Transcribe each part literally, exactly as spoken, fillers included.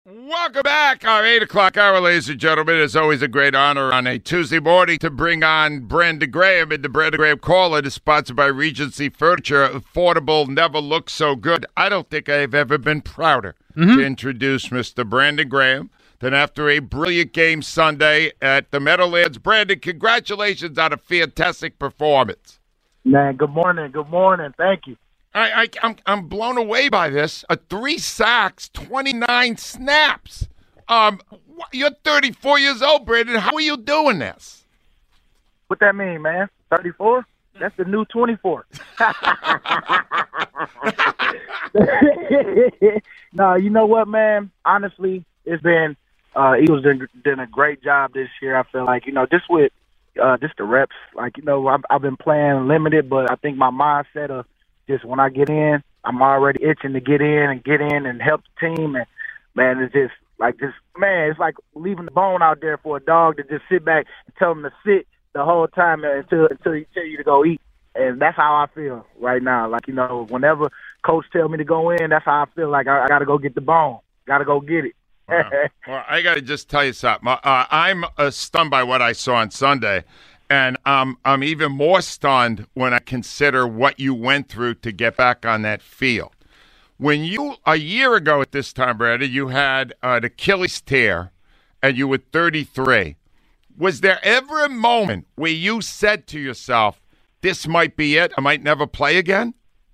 Welcome back. Our eight o'clock hour, ladies and gentlemen. It's always a great honor on a Tuesday morning to bring on Brandon Graham. And the Brandon Graham Call-In is sponsored by Regency Furniture. Affordable, never looked so good. I don't think I've ever been prouder mm-hmm. to introduce Mister Brandon Graham. Then after a brilliant game Sunday at the Meadowlands, Brandon, congratulations on a fantastic performance. Man, good morning. Good morning. Thank you. I, I, I'm I'm blown away by this. A three sacks, twenty-nine snaps. Um, you're thirty-four years old, Brandon. How are you doing this? What that mean, man? thirty-four? That's the new twenty-four. No, you know what, man? Honestly, it's been uh, Eagles done, done a great job this year. I feel like, you know, just with uh, just the reps. Like, you know, I've, I've been playing limited, but I think my mindset of just when I get in, I'm already itching to get in and get in and help the team. And, man, it's just like this, man, it's like leaving the bone out there for a dog to just sit back and tell him to sit the whole time until until he tell you to go eat. And that's how I feel right now. Like, you know, whenever coach tell me to go in, that's how I feel like I, I got to go get the bone. Got to go get it. Wow. Well, I got to just tell you something. Uh, I'm uh, stunned by what I saw on Sunday. And um, I'm even more stunned when I consider what you went through to get back on that field. When you, a year ago at this time, Brandon, you had an Achilles tear and you were thirty-three. Was there ever a moment where you said to yourself, this might be it, I might never play again?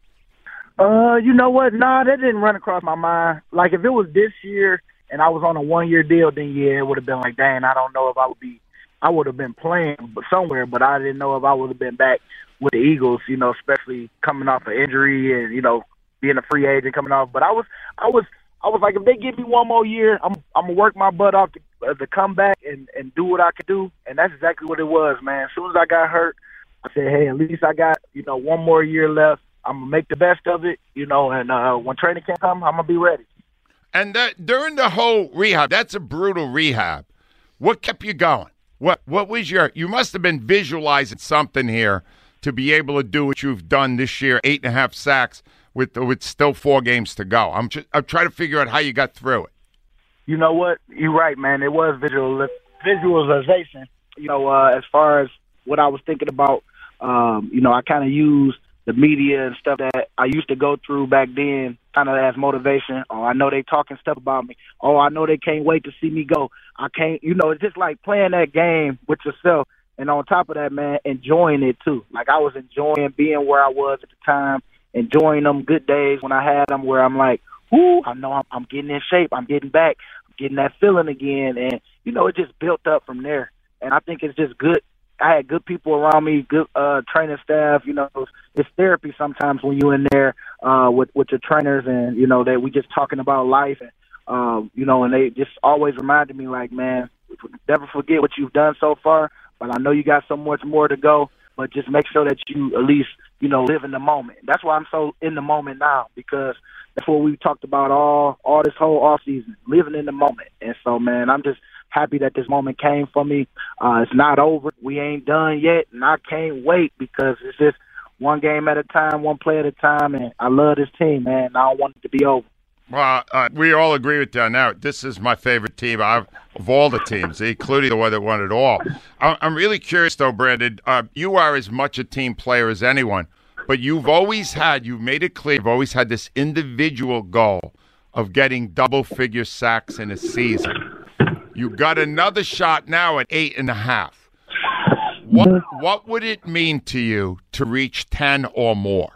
Uh, you know what? Nah, that didn't run across my mind. Like, if it was this year and I was on a one-year deal, then, yeah, it would have been like, dang, I don't know if I would be I would have been playing somewhere, but I didn't know if I would have been back with the Eagles, you know, especially coming off an injury and, you know, being a free agent coming off. But I was, I was, I was like, if they give me one more year, I'm, I'm gonna work my butt off to, uh, to come back and, and do what I could do. And that's exactly what it was, man. As soon as I got hurt, I said, hey, at least I got, you know, one more year left. I'm gonna make the best of it, you know, and uh, when training camp comes, I'm gonna be ready. And that, during the whole rehab, that's a brutal rehab. What kept you going? What what was your – you must have been visualizing something here to be able to do what you've done this year, eight and a half sacks with with still four games to go. I'm just, I'm trying to figure out how you got through it. You know what? You're right, man. It was visual visualization. You know, uh, as far as what I was thinking about, um, you know, I kind of used the media and stuff that I used to go through back then kind of as motivation. Oh, I know they talking stuff about me. Oh, I know they can't wait to see me go. I can't, you know, it's just like playing that game with yourself. And on top of that, man, enjoying it too. Like I was enjoying being where I was at the time, enjoying them good days when I had them where I'm like, whoo, I know I'm, I'm getting in shape. I'm getting back. I'm getting that feeling again. And, you know, it just built up from there. And I think it's just good. I had good people around me, good uh, training staff. You know, it's therapy sometimes when you're in there uh, with with your trainers, and you know that we just talking about life, and um, you know, and they just always reminded me, like, man, never forget what you've done so far. But I know you got so much more to go. But just make sure that you at least, you know, live in the moment. That's why I'm so in the moment now, because that's what we talked about all all this whole off season, living in the moment. And so, man, I'm just happy that this moment came for me. Uh, it's not over. We ain't done yet, and I can't wait because it's just one game at a time, one play at a time, and I love this team, man. I don't want it to be over. Well, uh, we all agree with that now. This is my favorite team I've, of all the teams, including the one that won it all. I'm really curious, though, Brandon. Uh, you are as much a team player as anyone, but you've always had, you've made it clear, you've always had this individual goal of getting double-figure sacks in a season. You got another shot now at eight and a half. What what would it mean to you to reach ten or more?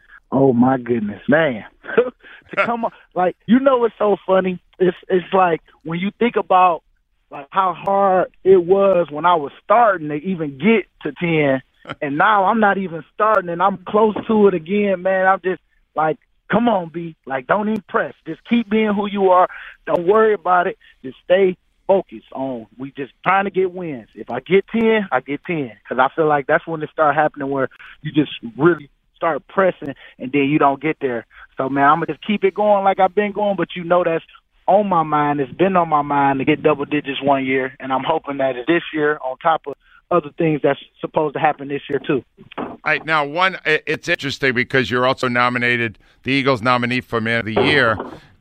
Oh my goodness, man! To come on, like, you know, it's so funny. It's it's like when you think about like how hard it was when I was starting to even get to ten, and now I'm not even starting, and I'm close to it again, man. I'm just like, come on, B. Like, don't even press. Just keep being who you are. Don't worry about it. Just stay focus on we just trying to get wins. If I get ten, I get ten, because I feel like that's when it start happening where you just really start pressing and then you don't get there. So, man, I'm going to just keep it going like I've been going, but you know that's on my mind. It's been on my mind to get double digits one year, and I'm hoping that this year on top of other things that's supposed to happen this year too. All right, now, one, it's interesting because you're also nominated, the Eagles nominee for Man of the Year.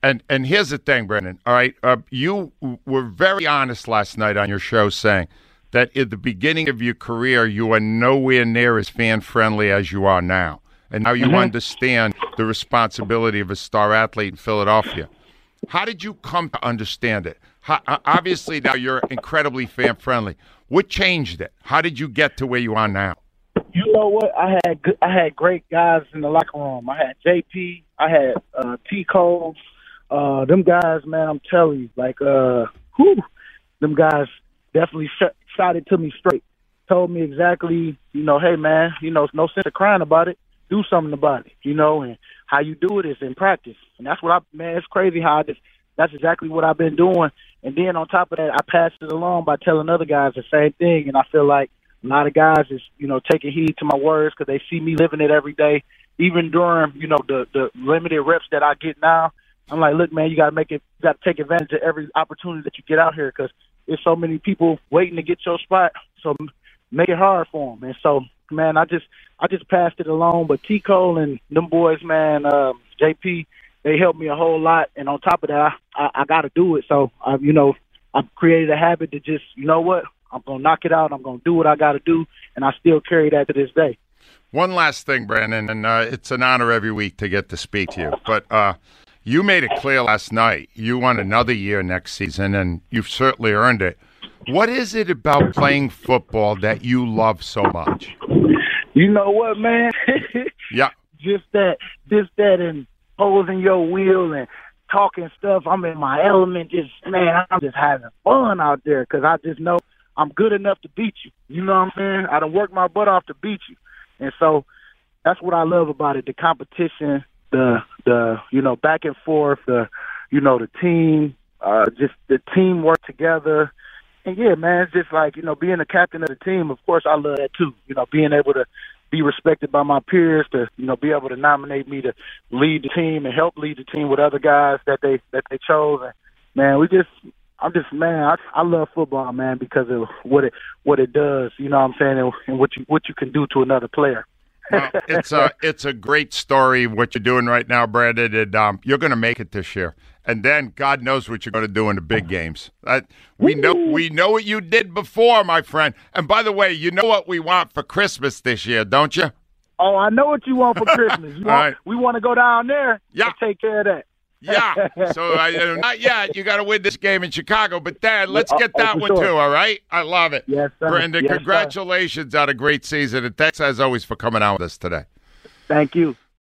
And and here's the thing, Brendan. All right, uh, you were very honest last night on your show saying that at the beginning of your career, you were nowhere near as fan-friendly as you are now. And now you mm-hmm. understand the responsibility of a star athlete in Philadelphia. How did you come to understand it? How, obviously, now you're incredibly fan-friendly. What changed it? How did you get to where you are now? You know what? I had good, I had great guys in the locker room. I had J P. I had uh, T. Cole. Uh, them guys, man, I'm telling you, like, uh, whew, them guys definitely sh- shot it to me straight. Told me exactly, you know, hey, man, you know, it's no sense of crying about it. Do something about it, you know, and how you do it is in practice. And that's what I, man, it's crazy how I just, that's exactly what I've been doing. And then on top of that, I passed it along by telling other guys the same thing. And I feel like a lot of guys is, you know, taking heed to my words because they see me living it every day. Even during, you know, the, the limited reps that I get now, I'm like, look, man, you got to make it, you got to take advantage of every opportunity that you get out here because there's so many people waiting to get your spot. So make it hard for them. And so, man, I just, I just passed it along. But T. Cole and them boys, man, uh, J P, they helped me a whole lot. And on top of that, I, I, I got to do it. So, I, you know, I've created a habit to just, you know what, I'm going to knock it out. I'm going to do what I got to do. And I still carry that to this day. One last thing, Brandon, and uh, it's an honor every week to get to speak to you. But uh, you made it clear last night you want another year next season, and you've certainly earned it. What is it about playing football that you love so much? You know what, man? Yeah. Just that, just that and posing your wheel and talking stuff. I'm in my element. Just, man, I'm just having fun out there because I just know I'm good enough to beat you. You know what I'm saying? I done worked my butt off to beat you. And so that's what I love about it, the competition, the, the you know, back and forth, the, you know, the team, uh, just the teamwork together. And, yeah, man, it's just like, you know, being the captain of the team, of course, I love that too. You know, being able to be respected by my peers, to, you know, be able to nominate me to lead the team and help lead the team with other guys that they that they chose. And, man, we just – I'm just, man, I, I love football, man, because of what it what it does, you know what I'm saying, and, and what you what you can do to another player. Well, it's a it's a great story what you're doing right now, Brandon, and um, you're going to make it this year. And then God knows what you're going to do in the big games. Uh, we know we know what you did before, my friend. And by the way, you know what we want for Christmas this year, don't you? Oh, I know what you want for Christmas. You want, right. We want to go down there yeah. and take care of that. Yeah, so uh, not yet. You got to win this game in Chicago, but Dad, let's get that oh, one sure. too. All right, I love it. Yes, sir. Brandon, yes, congratulations sir. on a great season, and thanks as always for coming out with us today. Thank you.